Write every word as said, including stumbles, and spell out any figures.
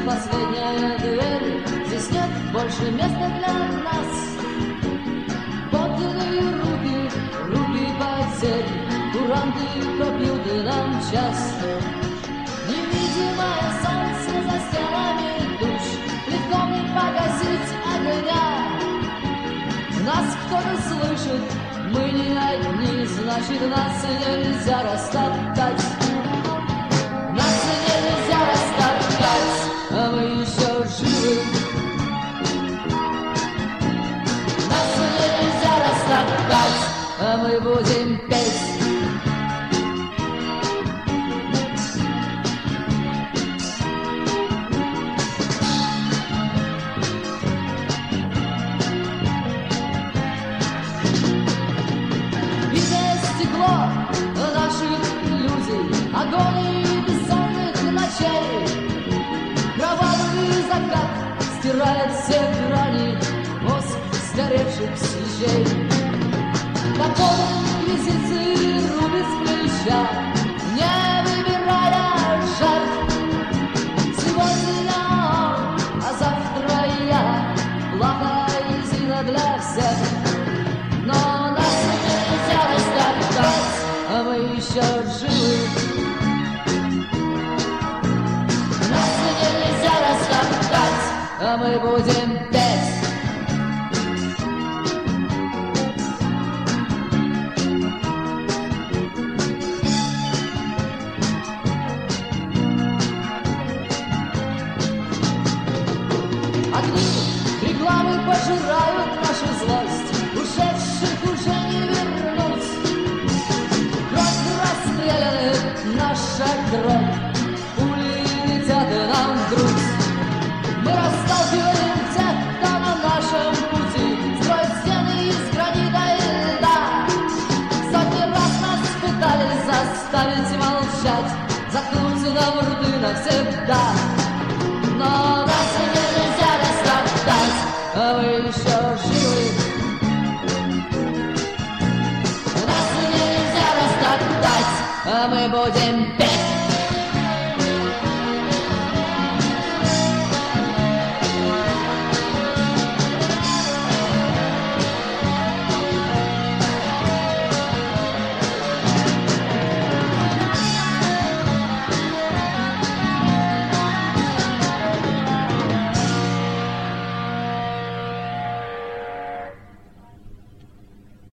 последняя дверь. Здесь нет больше места для нас. Подлинные руки, руки потерь, куранты пробьют нам час. Невидимое солнце за стенами душ, легко не погасить огня. Нас кто-то слышит, мы не одни, значит нас нельзя растоптать. Нас нельзя растоптать, а мы еще живы. Нас нельзя растоптать, а мы будем петь. Наших иллюзий, агонии бессонных ночей. Кровавый закат стирает все грани, мозг сгоревших свечей. Такой инквизиции рубит с плеча, не выбирая жертв. Сегодня он, а завтра я, плата и зина для всех. Но нас нельзя растоптать, а мы еще живы. Нас нельзя растоптать, а мы будем петь. Огни рекламы пожирают нашу злость, ушедших уже не вернуть. Наша кровь, пули летят нам в грудь. Мы расталкиваем тех, кто на нашем пути строит стены из гранита и льда. Сотни раз нас пытались заставить молчать, заткнуть нам рты навсегда. Но нас нельзя растоптать, а мы еще